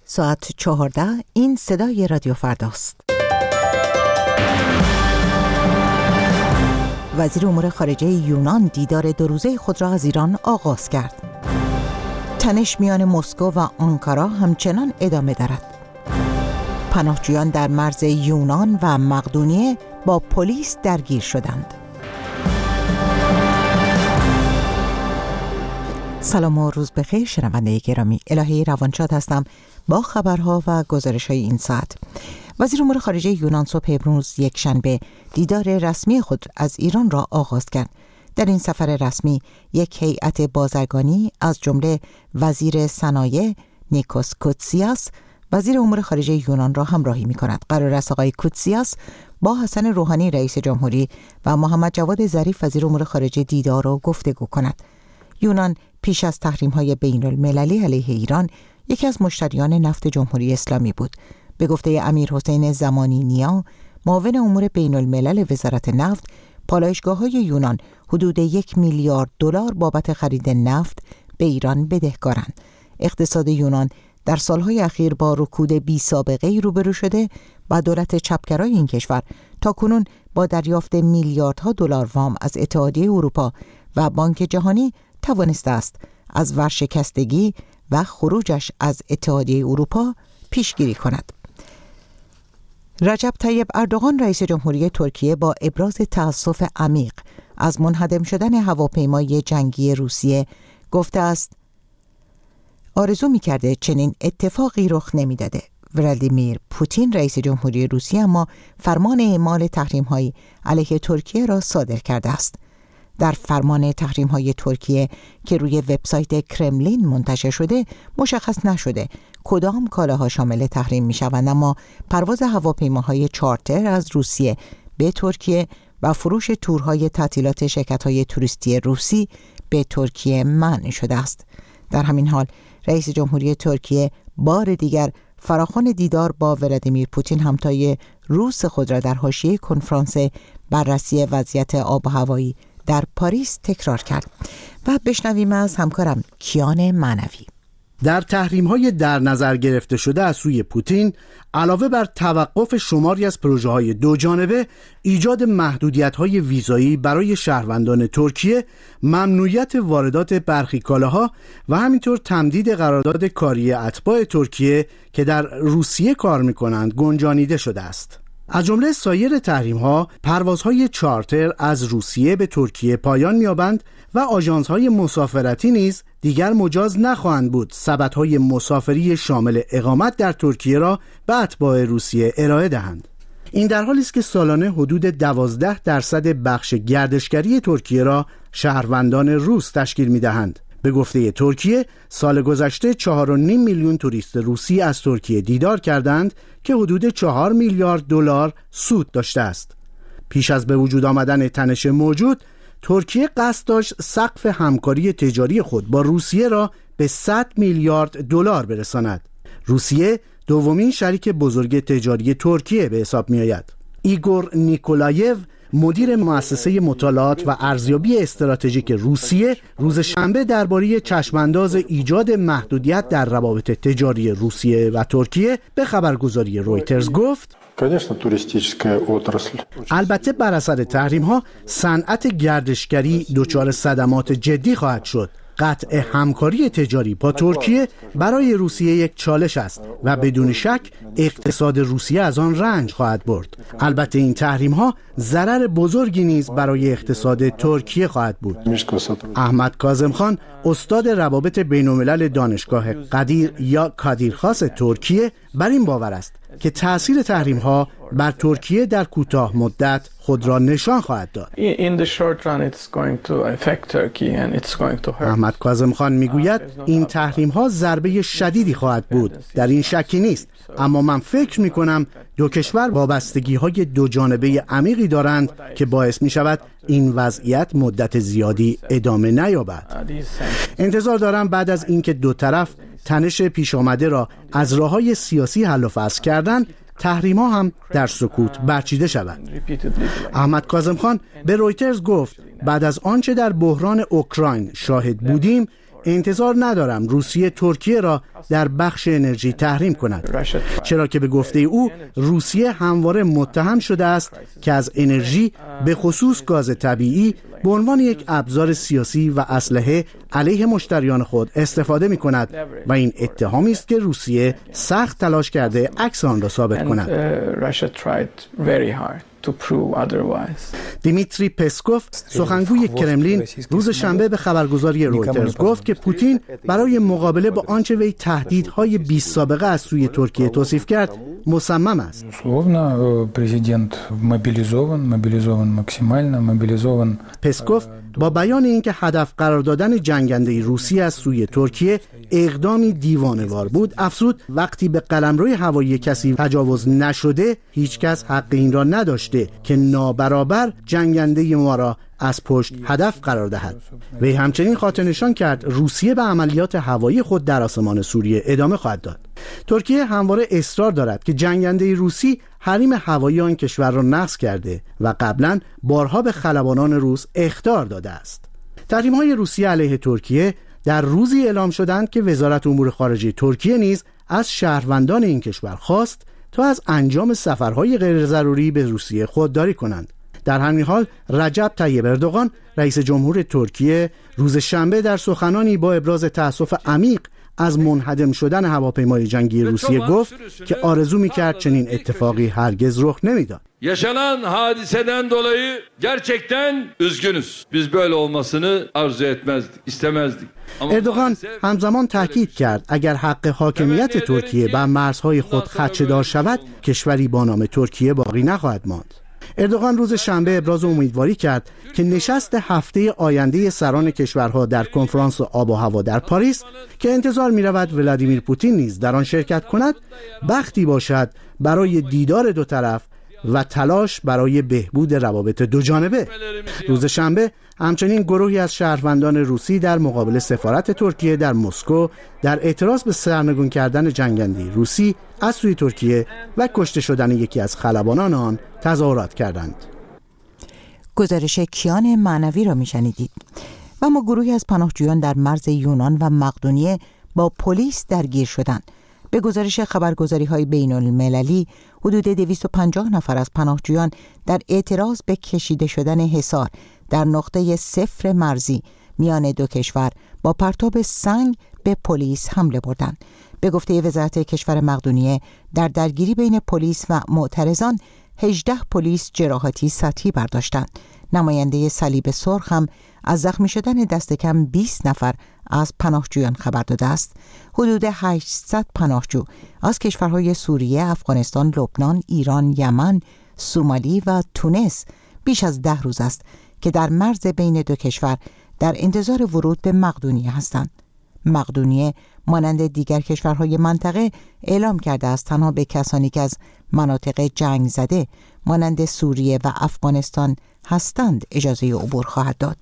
ساعت 14. این صدای رادیو فرداست. وزیر امور خارجه یونان دیدار 2 روزه خود را از ایران آغاز کرد. تنش میان مسکو و آنکارا همچنان ادامه دارد. پناهجویان در مرز یونان و مقدونیه با پلیس درگیر شدند. سلام و روز بخیر شنونده گرامی. الهی روانشاد هستم با خبرها و گزارش‌های این ساعت. وزیر امور خارجه یونان صبح امروز یکشنبه دیدار رسمی خود از ایران را آغاز کرد. در این سفر رسمی یک هیئت بازرگانی از جمله وزیر صنایع نیکوس کوتسیاس وزیر امور خارجه یونان را همراهی می‌کند. قرار است آقای کوتسیاس با حسن روحانی رئیس جمهوری و محمد جواد ظریف وزیر امور خارجه دیدار و گفتگو کند. یونان پیش از تحریم‌های بین‌المللی علیه ایران یکی از مشتریان نفت جمهوری اسلامی بود. به گفته امیرحسین زمانی نیا، معاون امور بین‌الملل وزارت نفت، پالایشگاه‌های یونان حدود 1 میلیارد دلار بابت خرید نفت به ایران بدهکارند. اقتصاد یونان در سالهای اخیر با رکود بی‌سابقه‌ای روبرو شده و دولت چپگرای این کشور تاکنون با دریافت میلیاردها دلار وام از اتحادیه اروپا و بانک جهانی توانسته است از ورشکستگی و خروجش از اتحادیه اروپا پیشگیری کند. رجب طیب اردوغان رئیس جمهوری ترکیه با ابراز تأسف عمیق از منهدم شدن هواپیمای جنگی روسیه گفته است آرزو می‌کرده چنین اتفاقی رخ نمی‌داده. ولادیمیر پوتین رئیس جمهوری روسیه اما فرمان اعمال تحریم‌های علیه ترکیه را صادر کرده است. در فرمان تحریم‌های ترکیه که روی وبسایت کرملین منتشر شده مشخص نشده کدام کالاها شامل تحریم می‌شوند، اما پرواز هواپیماهای چارتر از روسیه به ترکیه و فروش تورهای تعطیلات شرکت‌های توریستی روسی به ترکیه منع شده است. در همین حال رئیس جمهوری ترکیه بار دیگر فراخوان دیدار با ولادیمیر پوتین همتای روس خود را در حاشیه کنفرانس بررسی وضعیت آب و هوایی در پاریس تکرار کرد. و بشنویم از همکارم کیان معنوی. در تحریم‌های در نظر گرفته شده از سوی پوتین، علاوه بر توقف شماری از پروژه‌های دوجانبه، ایجاد محدودیت‌های ویزایی برای شهروندان ترکیه، ممنوعیت واردات برخی کالاها و همینطور تمدید قرارداد کاری اتباع ترکیه که در روسیه کار می‌کنند گنجانیده شده است. از جمله سایر تحریم‌ها، پروازهای چارتر از روسیه به ترکیه پایان می‌یابند و آژانس‌های مسافرتی نیز دیگر مجاز نخواهند بود سبدهای مسافری شامل اقامت در ترکیه را به اتباع روسیه ارائه دهند. این در حالی است که سالانه حدود 12% بخش گردشگری ترکیه را شهروندان روس تشکیل می‌دهند. به گفته ترکیه، سال گذشته 4.5 میلیون توریست روسی از ترکیه دیدار کردند که حدود 4 میلیارد دلار سود داشته است. پیش از به وجود آمدن تنش موجود، ترکیه قصد داشت سقف همکاری تجاری خود با روسیه را به 100 میلیارد دلار برساند. روسیه دومین شریک بزرگ تجاری ترکیه به حساب می آید. ایگور نیکولایف، مدیر مؤسسه مطالعات و ارزیابی استراتژیک روسیه، روز شنبه درباره چشمانداز ایجاد محدودیت در روابط تجاری روسیه و ترکیه به خبرگزاری رویترز گفت: البته بر اثر تحریم‌ها صنعت گردشگری دچار صدمات جدی خواهد شد. قطع همکاری تجاری با ترکیه برای روسیه یک چالش است و بدون شک اقتصاد روسیه از آن رنج خواهد برد. البته این تحریم‌ها ضرر بزرگی نیز برای اقتصاد ترکیه خواهد بود. احمد کاظم خان، استاد روابط بین‌الملل دانشگاه قدیر یا کادیرخاص ترکیه، بر این باور است که تأثیر تحریم‌ها بر ترکیه در کوتاه مدت خود را نشان خواهد داد. احمد کاظم خان میگوید این تحریم‌ها ضربه شدیدی خواهد بود، در این شکی نیست، اما من فکر می‌کنم دو کشور وابستگی‌های دو جانبه عمیقی دارند که باعث می‌شود این وضعیت مدت زیادی ادامه نیابد. انتظار دارم بعد از اینکه دو طرف تنش پیش آمده را از راه‌های سیاسی حل و فصل کردن، تحریم‌ها هم در سکوت برچیده شود. احمد کاظم خان به رویترز گفت بعد از آنچه در بحران اوکراین شاهد بودیم، انتظار ندارم روسیه ترکیه را در بخش انرژی تحریم کند، چرا که به گفته او روسیه همواره متهم شده است که از انرژی به خصوص گاز طبیعی به عنوان یک ابزار سیاسی و اسلحه علیه مشتریان خود استفاده می کند و این اتهامی است که روسیه سخت تلاش کرده عکس آن را ثابت کند. دیمیتری پسکوف سخنگوی کرملین روز شنبه به خبرگزاری رویترز گفت که پوتین برای مقابله با آنچه وی تهدیدهای بی سابقه از سوی ترکیه توصیف کرد مصمم است. پسکوف با بیان اینکه هدف قرار دادن جنگنده روسی از سوی ترکیه اقدامی دیوانه‌وار بود، افزود وقتی به قلمروی هوایی کسی تجاوز نشده هیچ کس حق این را نداشته که نابرابر جنگنده ما را از پشت هدف قرار دهد. وی همچنین خاطر نشان کرد روسیه به عملیات هوایی خود در آسمان سوریه ادامه خواهد داد. ترکیه همواره اصرار دارد که جنگنده روسی حریم هوایی آن کشور را نقض کرده و قبلا بارها به خلبانان روس اخطار داده است. تحریم‌های روسیه علیه ترکیه در روزی اعلام شدند که وزارت امور خارجه ترکیه نیز از شهروندان این کشور خواست تا از انجام سفرهای غیر ضروری به روسیه خودداری کنند. در همین حال رجب طیب اردوغان رئیس جمهور ترکیه روز شنبه در سخنانی با ابراز تأسف عمیق از منهدم شدن هواپیمای جنگی روسیه گفت که آرزو می‌کرد چنین اتفاقی هرگز رخ نمی‌داد. Yaşanan hadiseden dolayı gerçekten üzgünüz. Biz böyle olmasını arzu etmezdik, istemezdik. اردوغان همزمان تاکید کرد اگر حق حاکمیت ترکیه بر مرزهای خود خدشه‌دار شود، کشوری با نام ترکیه باقی نخواهد ماند. اردوغان روز شنبه ابراز امیدواری کرد که نشست هفته آینده سران کشورها در کنفرانس آب و هوا در پاریس که انتظار می رود ولادیمیر پوتین نیز در آن شرکت کند، بختی باشد برای دیدار دو طرف و تلاش برای بهبود روابط دو جانبه. روز شنبه همچنین گروهی از شهروندان روسی در مقابل سفارت ترکیه در مسکو در اعتراض به سرنگون کردن جنگنده روسی از سوی ترکیه و کشته شدن یکی از خلبانان آن تظاهرات کردند. گزارش کیان معنوی را میشنیدید. و اما گروهی از پناهجویان در مرز یونان و مقدونیه با پلیس درگیر شدند. به گزارش خبرگزاری‌های بین‌المللی حدود 250 نفر از پناهجویان در اعتراض به کشیده شدن حصار در نقطه صفر مرزی میان دو کشور با پرتاب سنگ به پلیس حمله بردند. به گفته وزارت کشور مقدونیه در درگیری بین پلیس و معترضان 18 پلیس جراحاتی سطحی برداشتند. نماینده صلیب سرخ هم از زخمی شدن دست کم 20 نفر از پناهجویان خبر داده است. حدود 800 پناهجو از کشورهای سوریه، افغانستان، لبنان، ایران، یمن، سومالی و تونس بیش از 10 روز است که در مرز بین دو کشور در انتظار ورود به مقدونیه هستند. مقدونیه مانند دیگر کشورهای منطقه اعلام کرده است تنها به کسانی که از مناطق جنگ زده مانند سوریه و افغانستان هستند اجازه عبور خواهد داد.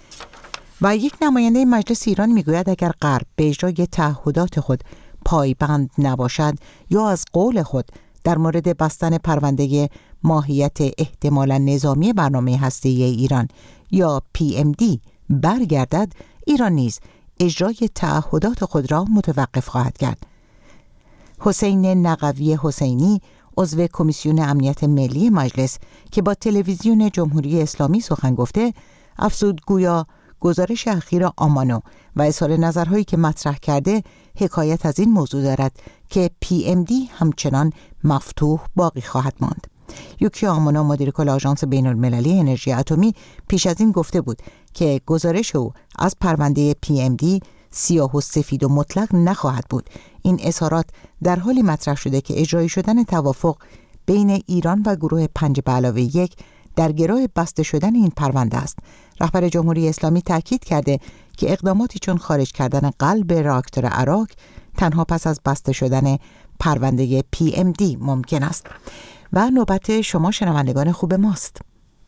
و یک نماینده مجلس ایران میگوید اگر غرب به اجرای تعهدات خود پایبند نباشد یا از قول خود در مورد بستن پرونده ماهیت احتمالاً نظامی برنامه هسته‌ای ایران یا PMD برگردد، ایران نیز اجرای تعهدات خود را متوقف خواهد کرد. حسین نقوی حسینی عضو کمیسیون امنیت ملی مجلس که با تلویزیون جمهوری اسلامی سخن گفته، افزود گویا گزارش اخیر آمانو و اظهار نظرهایی که مطرح کرده حکایت از این موضوع دارد که PMD همچنان مفتوح باقی خواهد ماند. یوکی آمانو مدیر کل آژانس بین‌المللی انرژی اتمی پیش از این گفته بود که گزارش او از پرونده PMD سیاه و سفید و مطلق نخواهد بود. این اظهارات در حالی مطرح شده که اجرایی شدن توافق بین ایران و گروه 5+1 در گرو بسته شدن این پرونده است. رهبر جمهوری اسلامی تاکید کرده که اقداماتی چون خارج کردن قلب راکتور عراق تنها پس از بسته شدن پرونده PMD ممکن است. و نوبت شما شنوندگان خوب ماست.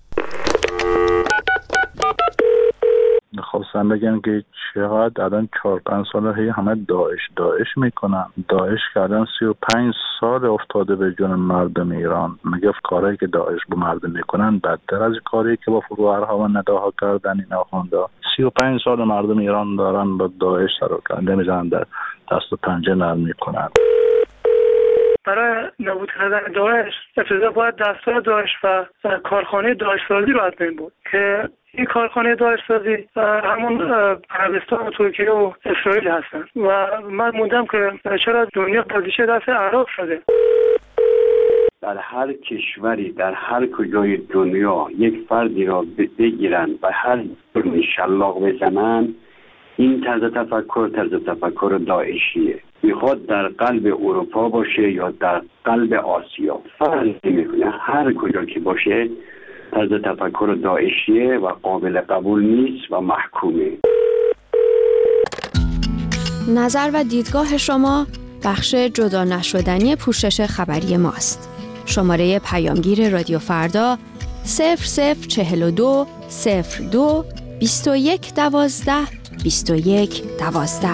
خواستم بگم که چقدر الان 4-5 ساله همه داعش میکنن. داعش که الان 35 سال افتاده به جون مردم ایران. میگه کارهایی که داعش با مردم میکنن بدتر از کاری که با فروهرها و نداها کردن این آخوندا. 35 سال مردم ایران دارن با داعش سر و کله میزنن، در دست و پنجه نرم میکنن. برای نابود کردن داعش ابتدا باید دستگاه داعش و کارخانه داعش سازی رو از بین برد که این کارخانه داعش سازی همون عربستان و ترکیه و اسرائیل هستن و من موندم که چرا دنیا بازیشه دست عراق شده. در هر کشوری در هر کجای دنیا یک فردی را بگیرن و هر جرمی شلاق بزنن، این طرز تفکر داعشیه. میخواد در قلب اروپا باشه یا در قلب آسیا، فرق نمیکنه، هر کجا که باشه طرز تفکر داعشیه و قابل قبول نیست و محکومه. نظر و دیدگاه شما بخش جدا نشدنی پوشش خبری ماست. شماره پیامگیر رادیو فردا 0042 02 21 12 21 12.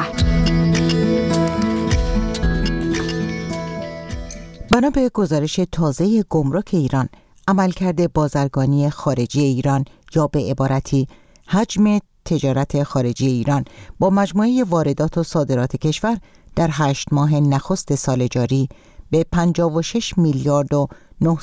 بنا به گزارش تازه گمرک ایران، عملکرد بازرگانی خارجی ایران یا به عبارتی حجم تجارت خارجی ایران با مجموعه واردات و صادرات کشور در 8 ماه نخست سال جاری به 56 میلیارد و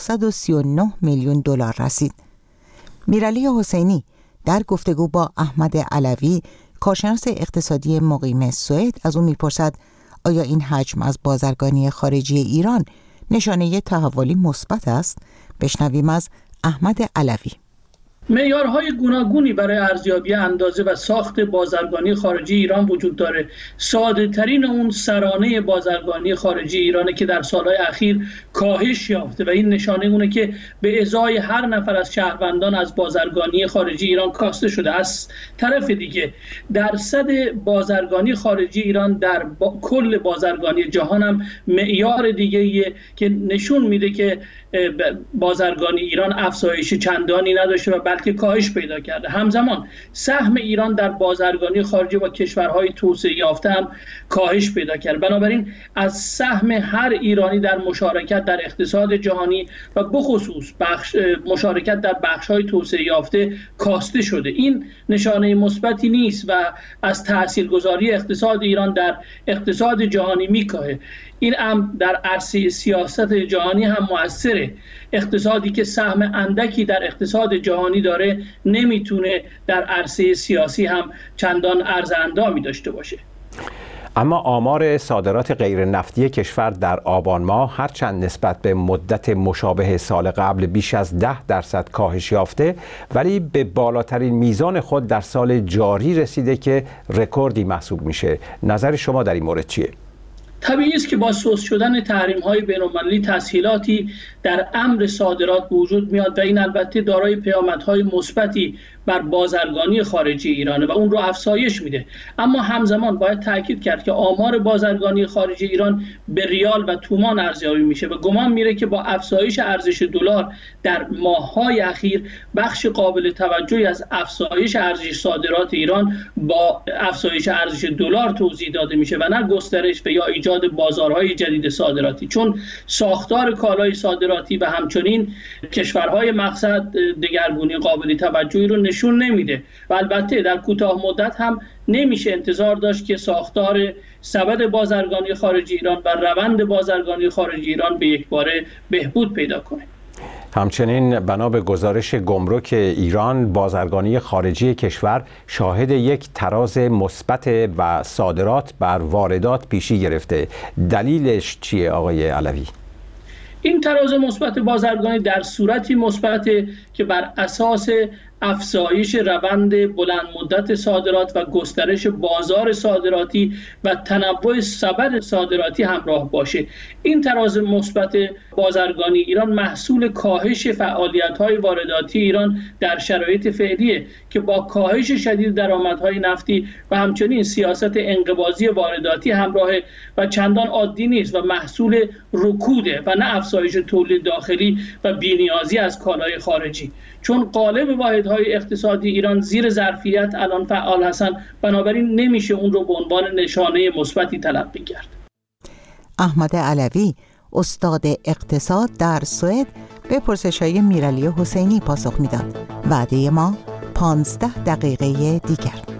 939 میلیون دلار رسید. میرعلی حسینی در گفتگو با احمد علوی، کارشناس اقتصادی مقیم سوئد، از او میپرسد آیا این حجم از بازرگانی خارجی ایران نشانه تحولی مثبت است؟ بشنویم از احمد علوی. معیارهای گوناگونی برای ارزیابی اندازه و ساخت بازرگانی خارجی ایران وجود داره. ساده ترین اون سرانه بازرگانی خارجی ایرانه که در سالهای اخیر کاهش یافته و این نشانه اونه که به ازای هر نفر از شهروندان از بازرگانی خارجی ایران کاسته شده. از طرف دیگه درصد بازرگانی خارجی ایران در کل بازرگانی جهان هم معیار دیگه‌ایه که نشون میده که بازرگانی ایران افزایش چندانی نداشته و بلکه کاهش پیدا کرده. همزمان سهم ایران در بازرگانی خارجی با کشورهای توسعه یافته هم کاهش پیدا کرده. بنابراین از سهم هر ایرانی در مشارکت در اقتصاد جهانی و بخصوص مشارکت در بخش‌های توسعه یافته کاسته شده. این نشانه مثبتی نیست و از تاثیرگذاری اقتصاد ایران در اقتصاد جهانی میکاهه. این هم در عرصه سیاست جهانی هم مؤثره. اقتصادی که سهم اندکی در اقتصاد جهانی داره نمیتونه در عرصه سیاسی هم چندان ارز اندامی داشته باشه. اما آمار صادرات غیر نفتی کشور در آبان ماه هرچند نسبت به مدت مشابه سال قبل بیش از 10% کاهش یافته، ولی به بالاترین میزان خود در سال جاری رسیده که رکوردی محسوب میشه. نظر شما در این مورد چیه؟ طبیعی است که با سوس شدن تحریم‌های بین‌المللی تسهیلاتی در امر صادرات به وجود میاد و این البته دارای پیامدهای مثبتی بر بازرگانی خارجی ایرانه و اون رو افزایش میده. اما همزمان باید تاکید کرد که آمار بازرگانی خارجی ایران به ریال و تومان ارزیابی میشه و گمان میره که با افزایش ارزش دلار در ماه‌های اخیر بخش قابل توجهی از افزایش ارزش صادرات ایران با افزایش ارزش دلار توضیح داده میشه و نه گسترش و یا ایجاد بازارهای جدید صادراتی، چون ساختار کالای صادراتی و همچنین کشورهای مقصد دگرگونی قابل توجهی رو نشون نمیده و البته در کوتاه مدت هم نمیشه انتظار داشت که ساختار سبد بازرگانی خارجی ایران و روند بازرگانی خارجی ایران به یک باره بهبود پیدا کنه. همچنین بنا به گزارش گمرک ایران، بازرگانی خارجی کشور شاهد یک تراز مثبت و صادرات بر واردات پیشی گرفته. دلیلش چیه آقای علوی؟ این تراز مثبت بازرگانی در صورتی مثبته که بر اساس افزایش روند بلند مدت صادرات و گسترش بازار صادراتی و تنوع سبد صادراتی همراه باشه. این تراز مثبت بازرگانی ایران محصول کاهش فعالیت‌های وارداتی ایران در شرایط فعلیه که با کاهش شدید درآمدهای نفتی و همچنین سیاست انقباضی وارداتی همراهه و چندان عادی نیست و محصول رکوده و نه افزایش تولید داخلی و بی‌نیازی از کالای خارجی، چون قالب واحدهای اقتصادی ایران زیر ظرفیت الان فعال هستن، بنابراین نمیشه اون رو به عنوان نشانه مثبتی تلقی کرد. احمد علوی، استاد اقتصاد در سوئد، به پرسش‌های میرعلی حسینی پاسخ میداد. وعده ما 15 دقیقه دیگر.